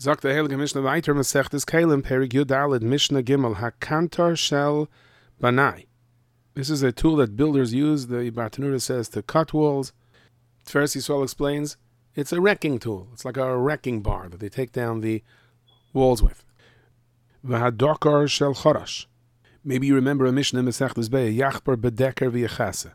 Sagt der Heilige Mishnah weiter, Masechtes Kalim, Perik Yud Daled, Mishnah Gimel, HaKantar Shel Banai. This is a tool that builders use, the Bartanura says, to cut walls. Tiferes Yisrael explains, it's a wrecking tool. It's like a wrecking bar that they take down the walls with. V'hadokar Shel Chorash. Maybe you remember a Mishnah in Masechtes Be'eh, Yachbar Bedeker V'yachase.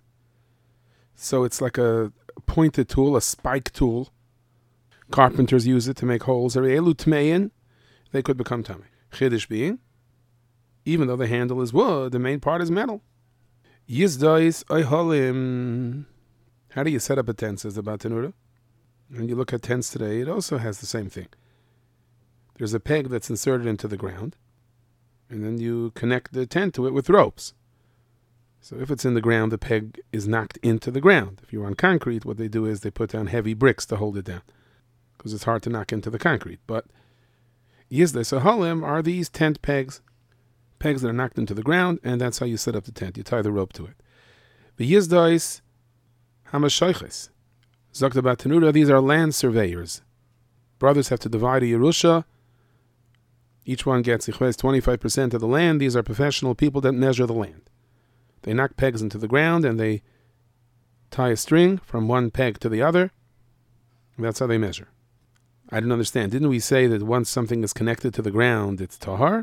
So it's like a pointed tool, a spike tool. Carpenters use it to make holes. Elu tmein, they could become tamei. Chiddush being, even though the handle is wood, the main part is metal. Yizdois oiholim. How do you set up a tent, says the Bartanura? When you look at tents today, it also has the same thing. There's a peg that's inserted into the ground, and then you connect the tent to it with ropes. So if it's in the ground, the peg is knocked into the ground. If you're on concrete, what they do is they put down heavy bricks to hold it down, because it's hard to knock into the concrete. But Yizdois oiholim are these tent pegs that are knocked into the ground, and that's how you set up the tent. You tie the rope to it. The Yizdois hamashoiches. Zok the Bartanura, these are land surveyors. Brothers have to divide a Yerusha. Each one gets 25% of the land. These are professional people that measure the land. They knock pegs into the ground, and they tie a string from one peg to the other. And that's how they measure. I don't understand. Didn't we say that once something is connected to the ground, it's tahar?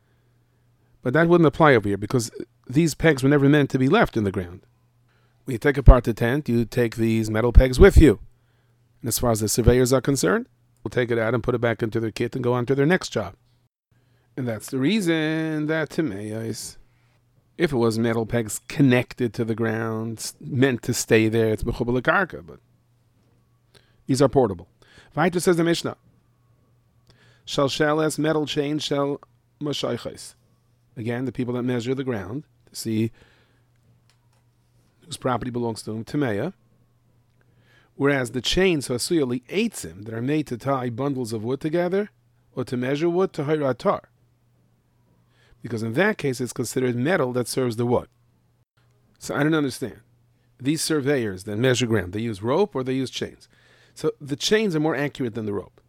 But that wouldn't apply over here, because these pegs were never meant to be left in the ground. When you take apart the tent, you take these metal pegs with you. And as far as the surveyors are concerned, we'll take it out and put it back into their kit and go on to their next job. And that's the reason that Timeis, if it was metal pegs connected to the ground, meant to stay there, it's Mechubal Karka, but these are portable. Vaiter says the Mishnah, Shal Sheles, metal chain, Shal Mashayches. Again, the people that measure the ground to see whose property belongs to him, Timeya. Whereas the chains, Hasuyali Eitzim, that are made to tie bundles of wood together, or to measure wood, to Hayratar. Because in that case, it's considered metal that serves the wood. So I don't understand. These surveyors that measure ground, they use rope or they use chains. So the chains are more accurate than the rope.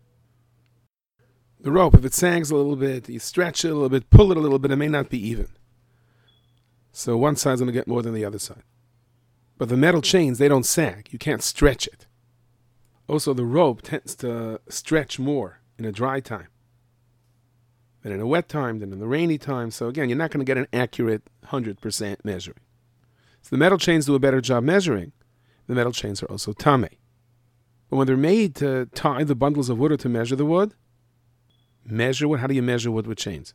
The rope, if it sags a little bit, you stretch it a little bit, pull it a little bit, it may not be even. So one side's going to get more than the other side. But the metal chains, they don't sag. You can't stretch it. Also, the rope tends to stretch more in a dry time than in a wet time, than in the rainy time. So again, you're not going to get an accurate 100% measuring. So the metal chains do a better job measuring. The metal chains are also tamei. But when they're made to tie the bundles of wood or to measure the wood, measure wood? How do you measure wood with chains?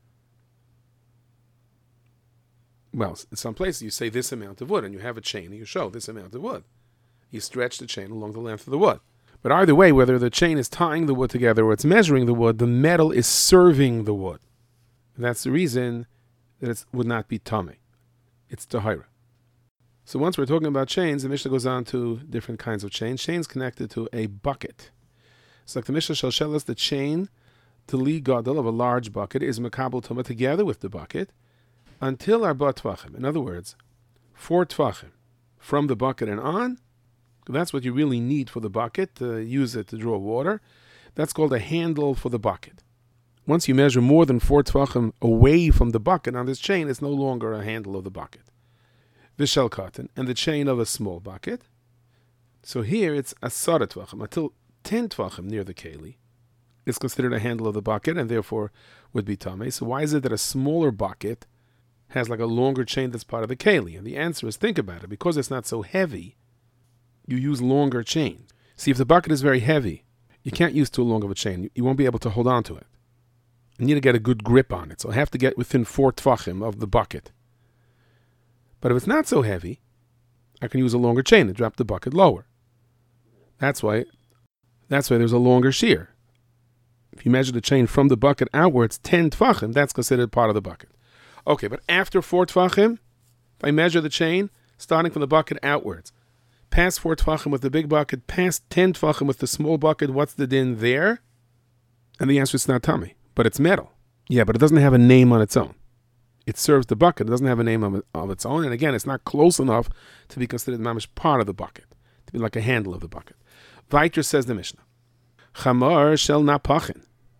Well, in some places you say this amount of wood, and you have a chain, and you show this amount of wood. You stretch the chain along the length of the wood. But either way, whether the chain is tying the wood together or it's measuring the wood, the metal is serving the wood. And that's the reason that it would not be tamei. It's tahira. So once we're talking about chains, the Mishnah goes on to different kinds of chains. Chains connected to a bucket. So like the Mishnah shall tell us, the chain to li gadol of a large bucket is makabel tuma together with the bucket until arba tvachim. In other words, 4 tvachim from the bucket and on. That's what you really need for the bucket, to use it to draw water. That's called a handle for the bucket. Once you measure more than 4 tvachim away from the bucket on this chain, it's no longer a handle of the bucket. Vishal cotton, and the chain of a small bucket. So here it's asara tvachim, until 10 tvachim near the keli. It's considered a handle of the bucket and therefore would be tamei. So why is it that a smaller bucket has like a longer chain that's part of the keli? And the answer is, think about it. Because it's not so heavy, you use longer chains. See, if the bucket is very heavy, you can't use too long of a chain. You won't be able to hold on to it. You need to get a good grip on it. So I have to get within 4 tvachim of the bucket. But if it's not so heavy, I can use a longer chain to drop the bucket lower. That's why there's a longer shear. If you measure the chain from the bucket outwards, 10 tvachim, that's considered part of the bucket. Okay, but after 4 tvachim, if I measure the chain, starting from the bucket outwards, past 4 tvachim with the big bucket, past 10 tvachim with the small bucket, what's the din there? And the answer is not tamei, but it's metal. Yeah, but it doesn't have a name on its own. It serves the bucket. It doesn't have a name of its own. And again, it's not close enough to be considered mamish part of the bucket, to be like a handle of the bucket. Vaiter says the Mishnah, Chamar shel napachin.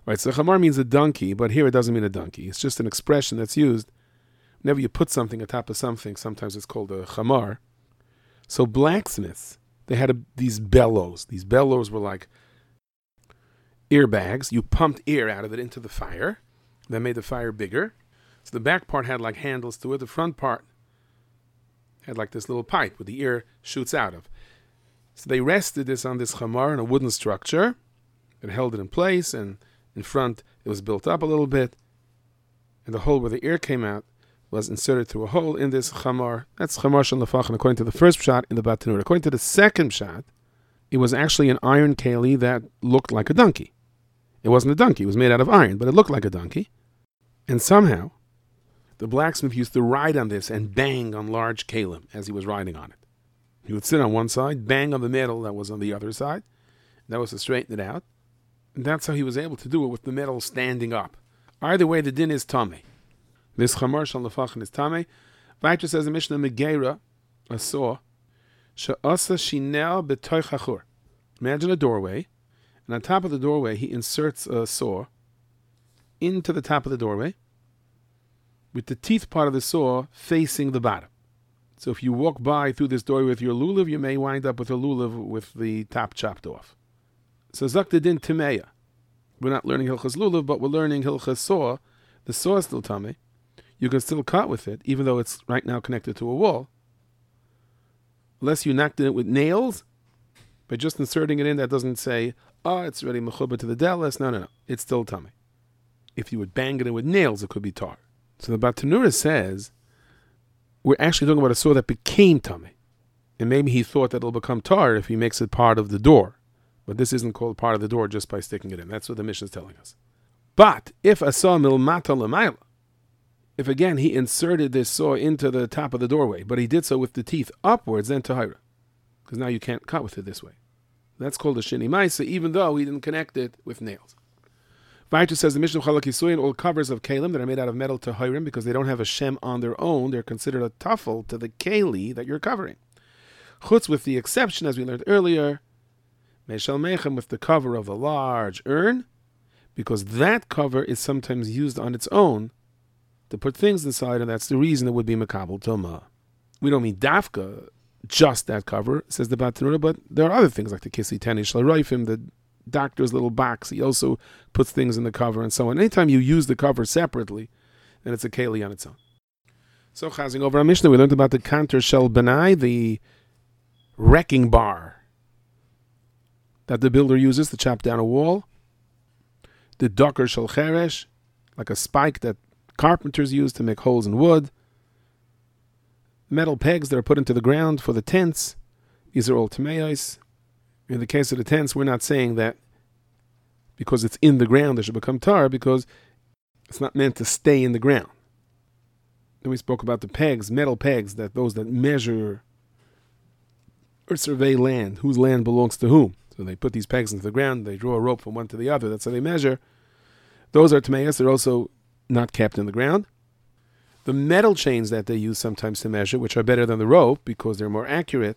Right, so chamar means a donkey, but here it doesn't mean a donkey. It's just an expression that's used whenever you put something atop of something. Sometimes it's called a chamar. So blacksmiths, they had these bellows. These bellows were like airbags. You pumped air out of it into the fire. That made the fire bigger. So the back part had like handles to it. The front part had like this little pipe where the air shoots out of. So they rested this on this chamar in a wooden structure that held it in place, and in front it was built up a little bit, and the hole where the air came out was inserted through a hole in this chamar. That's chamar shel nefachin according to the first shot in the Batanur. According to the second shot, it was actually an iron keli that looked like a donkey. It wasn't a donkey, it was made out of iron, but it looked like a donkey. And somehow, the blacksmith used to ride on this and bang on large kalim as he was riding on it. He would sit on one side, bang on the metal that was on the other side. That was to straighten it out. And that's how he was able to do it with the metal standing up. Either way, the din is tameh. This chamar shel nefachin is tameh. Vayter says in Mishnah Megera, a saw, she'asa shinel b'toich hachur. Imagine a doorway, and on top of the doorway, he inserts a saw into the top of the doorway, with the teeth part of the saw facing the bottom. So if you walk by through this doorway with your lulav, you may wind up with a lulav with the top chopped off. So Zakta din Timeya. We're not learning Hilchas Lulav, but we're learning Hilchas Saw. The saw is still Tameh. You can still cut with it, even though it's right now connected to a wall. Unless you knocked it with nails, by just inserting it in, that doesn't say, it's already mechuba to the delis. No. It's still Tameh. If you would bang it in with nails, it could be tar. So the Batanura says, we're actually talking about a saw that became Tameh. And maybe he thought that it'll become tar if he makes it part of the door. But this isn't called part of the door just by sticking it in. That's what the Mishnah is telling us. But if a saw milmata l'mayla, if again he inserted this saw into the top of the doorway, but he did so with the teeth upwards, then tahira. Because now you can't cut with it this way. That's called a shini maisa, even though he didn't connect it with nails. Vayter says the Mishnah Chalak Yisuyin, all covers of kalim that are made out of metal tahirim, because they don't have a shem on their own, they're considered a tuffle to the keli that you're covering. Chutz, with the exception, as we learned earlier, Meshal Mechem, with the cover of the large urn, because that cover is sometimes used on its own to put things inside, and that's the reason it would be Makabel Toma. We don't mean Dafka, just that cover, says the Batanura, but there are other things like the Kisi Tani Shlarayfim, the doctor's little box. He also puts things in the cover and so on. Anytime you use the cover separately, then it's a keli on its own. So, chazing over our Mishnah, we learned about the kantor shel banai, the wrecking bar that the builder uses to chop down a wall. The docker shel cheresh, like a spike that carpenters use to make holes in wood. Metal pegs that are put into the ground for the tents. These are all tameos. In the case of the tents, we're not saying that because it's in the ground it should become tar, because it's not meant to stay in the ground. Then we spoke about the pegs, metal pegs, that those that measure or survey land, whose land belongs to whom. So they put these pegs into the ground, they draw a rope from one to the other, that's how they measure. Those are tameos, they're also not kept in the ground. The metal chains that they use sometimes to measure, which are better than the rope because they're more accurate,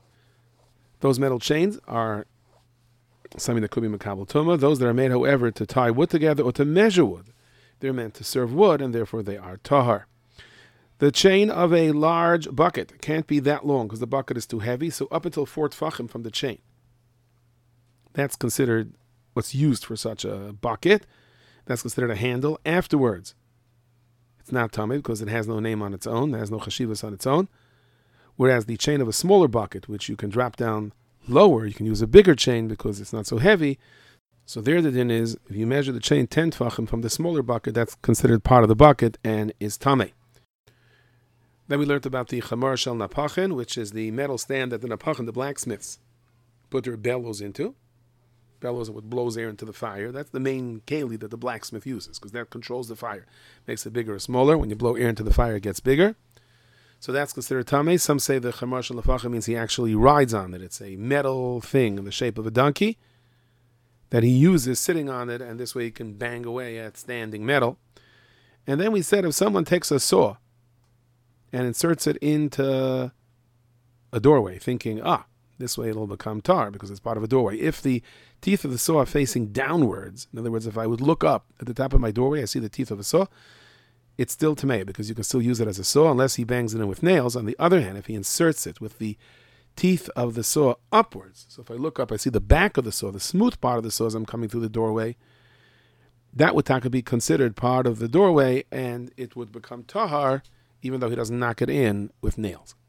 those metal chains are something that could be makabel tuma. Those that are made, however, to tie wood together or to measure wood, they're meant to serve wood, and therefore they are tahar. The chain of a large bucket can't be that long because the bucket is too heavy, so up until 4 tfachim from the chain. That's considered what's used for such a bucket. That's considered a handle. Afterwards, it's not tamid because it has no name on its own, it has no chashivas on its own. Whereas the chain of a smaller bucket, which you can drop down lower, you can use a bigger chain because it's not so heavy. So there the din is, if you measure the chain 10 tfachim from the smaller bucket, that's considered part of the bucket and is tameh. Then we learned about the chamar shel napachin, which is the metal stand that the napachin, the blacksmiths, put their bellows into. Bellows that blows air into the fire. That's the main keli that the blacksmith uses, because that controls the fire. Makes it bigger or smaller. When you blow air into the fire, it gets bigger. So that's considered tameh. Some say the chamar shel napachin means he actually rides on it. It's a metal thing in the shape of a donkey that he uses sitting on it, and this way he can bang away at standing metal. And then we said if someone takes a saw and inserts it into a doorway, thinking, This way it'll become tar because it's part of a doorway. If the teeth of the saw are facing downwards, in other words, if I would look up at the top of my doorway, I see the teeth of a saw, it's still tamei because you can still use it as a saw unless he bangs it in with nails. On the other hand, if he inserts it with the teeth of the saw upwards, so if I look up, I see the back of the saw, the smooth part of the saw as I'm coming through the doorway, that would be considered part of the doorway, and it would become tahar, even though he doesn't knock it in with nails.